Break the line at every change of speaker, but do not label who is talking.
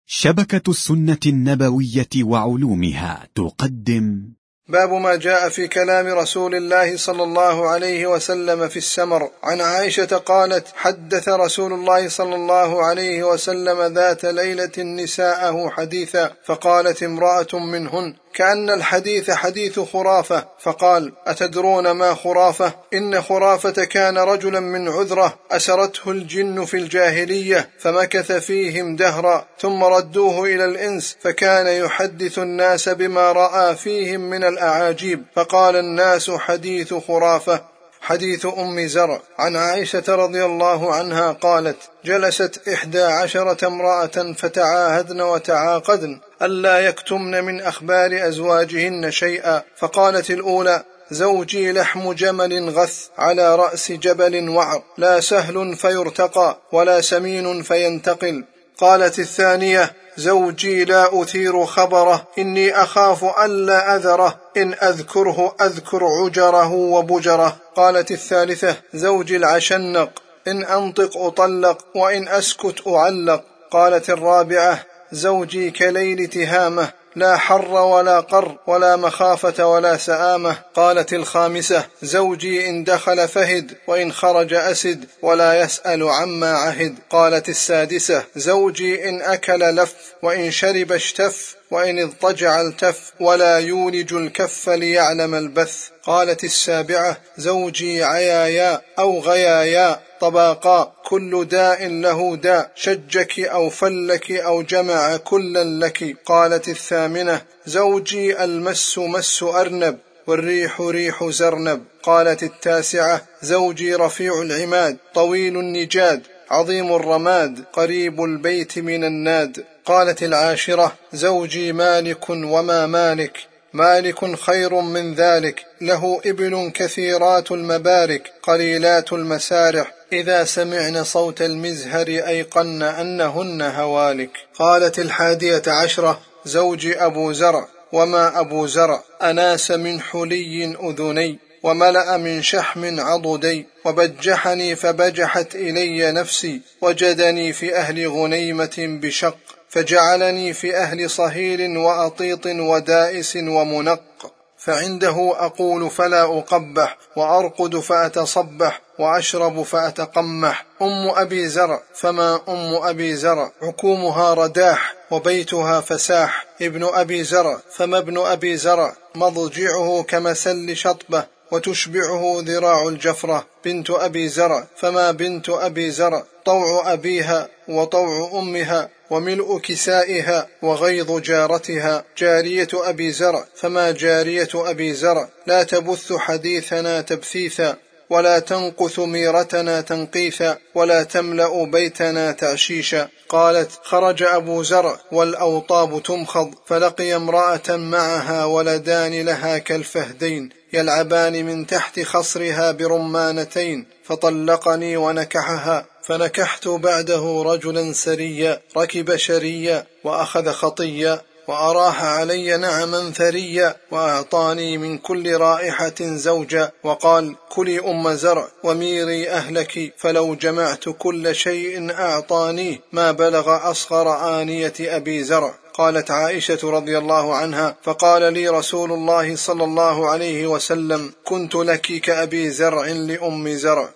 شبكة السنة النبوية وعلومها تقدم
باب ما جاء في كلام رسول الله صلى الله عليه وسلم في السمر. عن عائشة قالت: حدث رسول الله صلى الله عليه وسلم ذات ليلة نساءه حديثا، فقالت امرأة منهن: كأن الحديث حديث خرافة، فقال: أتدرون ما خرافة؟ إن خرافة كان رجلا من عذرة أسرته الجن في الجاهلية فمكث فيهم دهرا، ثم ردوه إلى الإنس فكان يحدث الناس بما رأى فيهم من الأعاجيب، فقال الناس: حديث خرافة. حديث أم زرع. عن عائشة رضي الله عنها قالت: جلست 11 امرأة فتعاهدن وتعاقدن ألا يكتمن من أخبار أزواجهن شيئا، فقالت الأولى: زوجي لحم جمل غث على رأس جبل وعر، لا سهل فيرتقى ولا سمين فينتقل. قالت الثانية: زوجي لا أثير خبره، إني أخاف ألا أذره، إن أذكره أذكر عجره وبجره. قالت الثالثة: زوجي العشنق، إن أنطق أطلق وإن أسكت أعلق. قالت الرابعة: زوجي كليل تهامة، لا حر ولا قر ولا مخافة ولا سآمة. قالت الخامسة: زوجي إن دخل فهد وإن خرج أسد، ولا يسأل عما عهد. قالت السادسة: زوجي إن أكل لف وإن شرب اشتف، وإن اضطجع التف، ولا يولج الكف ليعلم البث. قالت السابعة: زوجي عيايا أو غيايا طباقا، كل داء له داء، شجك أو فلك أو جمع كلا لك. قالت الثامنة: زوجي المس مس أرنب، والريح ريح زرنب. قالت التاسعة: زوجي رفيع العماد، طويل النجاد، عظيم الرماد، قريب البيت من الناد. قالت العاشرة: زوجي مالك وما مالك، مالك خير من ذلك، له إبل كثيرات المبارك قليلات المسارح، إذا سمعن صوت المزهر أيقن أنهن هوالك. قالت 11: زوجي أبو زرع، وما أبو زرع، أناس من حلي أذني، وملأ من شحم عضدي، وبجحني فبجحت إلي نفسي، وجدني في أهل غنيمة بشق، فجعلني في أهل صهيل وأطيط ودائس ومنق، فعنده أقول فلا أقبح، وأرقد فأتصبح، وأشرب فأتقمح. أم أبي زرع، فما أم أبي زرع، عكومها رداح وبيتها فساح. ابن أبي زرع، فما ابن أبي زرع، مضجعه كمسل شطبة، وتشبعه ذراع الجفرة. بنت أبي زرع، فما بنت أبي زرع، طوع أبيها وطوع أمها، وملء كسائها وغيظ جارتها. جارية أبي زرع، فما جارية أبي زرع، لا تبث حديثنا تبثيثا، ولا تنقث ميرتنا تنقيثا، ولا تملأ بيتنا تعشيشا. قالت: خرج أبو زرع والأوطاب تمخض، فلقي امرأة معها ولدان لها كالفهدين يلعبان من تحت خصرها برمانتين، فطلقني ونكحها، فنكحت بعده رجلا سريا ركب شريا وأخذ خطيا، وأراح علي نعما ثريا، وأعطاني من كل رائحة زوجا، وقال: كلي أم زرع وميري أهلك، فلو جمعت كل شيء أعطانيه ما بلغ أصغر آنية أبي زرع. قالت عائشة رضي الله عنها: فقال لي رسول الله صلى الله عليه وسلم: كنت لك كأبي زرع لأم زرع.